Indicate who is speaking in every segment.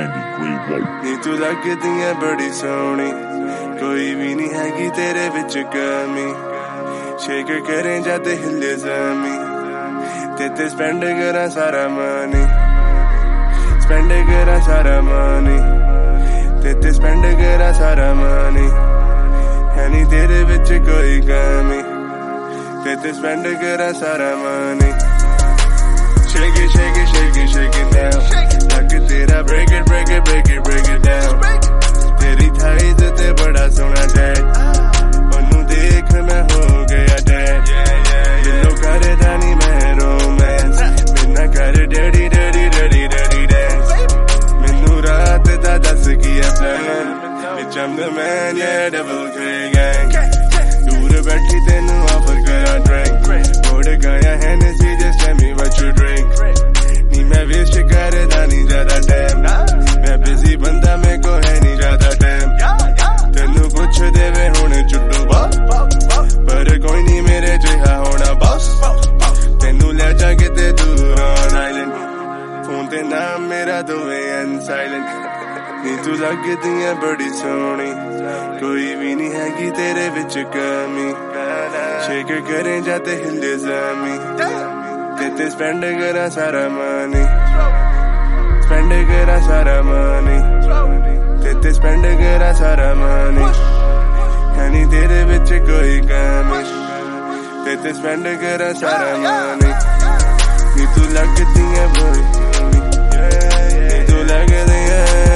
Speaker 1: Candy Grey White
Speaker 2: नी तू लगदी है बड़ी सोहनी कोई भी नहीं हैगी तेरे विच कमी शेक करें जद हिले ज़मी ते स्पेंड करा सारा मनी स्पेंड करा सारा मनी ते स्पेंड करा सारा मनी है नी तेरे विच कोई कमी ते स्पेंड करा सारा money shake it shake it shake it shake it down लग तेरा break it break it break it break it down तेरी thighs ते बड़ा सोना dad ओनू देख मैं हो गया dad दिलों कर दानी मैं romance मिलना कर dirty dirty dirty dirty dance मैनू रात दा दस किया plan bitch I'm the man yeah double K gang दूर बैठी तेनू offer करा drink मोड़ गया Hennessy just tell me what you drink नी मैं wish करदा नहीं ज्यादा time मैं busy बंदा मेरे को है नहीं ज्यादा time तेनू पुछ देवे हुण चुट्टू boss पर कोई नहीं मेरे जिहा होना boss तेनू ले जा किते दूर on island फोन ते नाम मेरा दोवे silent नी तू लगदी है बड़ी सोहनी कोई भी नहीं हैगी तेरे विच कमी शेक करें जद हिले ज़मी ते स्पेंड करा सारा मनी स्पेंड करा सारा मनी ते स्पेंड करा सारा मनी है नी तेरे विच कोई कमी ते स्पेंड करा सारा मनी नी तू लगदी है बड़ी नी तू लगदी है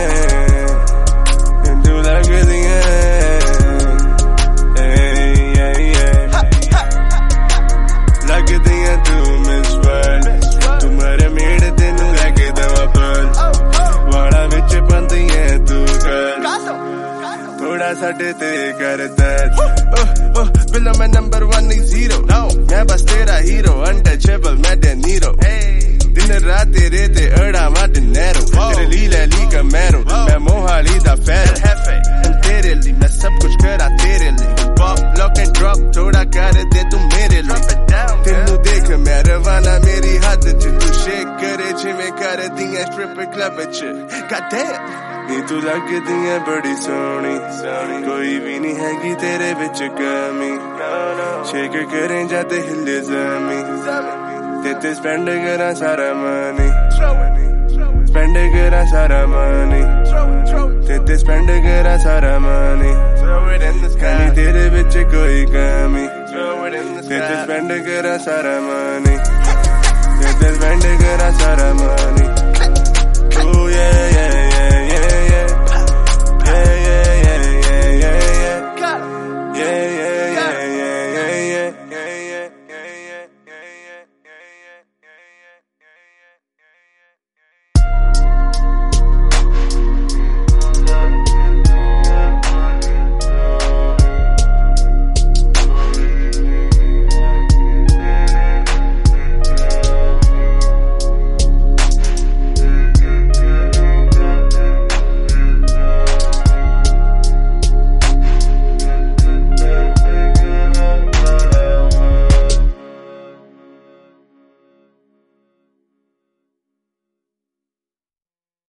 Speaker 2: साडे ते करदा बिलो मैं नंबर 1 नहीं 0 मैं बस तेरा हीरो अनटचेबल मैं डे नीरो दिन रात तेरे ते अड़ा मा डिनेरो तेरे लीला ली कमेरो मैं मोहाली दा फेरो तेरे लिए मैं सब कुछ करा तेरे लिए पॉप लॉक एंड ड्रॉप थोड़ा कर दे तू मेरे लिए तेनू देख मैं रवाना मेरी हद च तू शेक करे जिवें कर दी है स्ट्रिप क्लब च गॉड डैम नी तू लगदी है बड़ी सोहनी कोई भी नहीं हैगी तेरे विच कमी शेक करें जद हिले ज़मी ते स्पेंड करा सारा मनी स्पेंड करा सारा मनी ते स्पेंड करा सारा मनी नी तेरे विच कोई कमी ते स्पेंड करा सारा मनी ते स्पेंड करा सारा मनी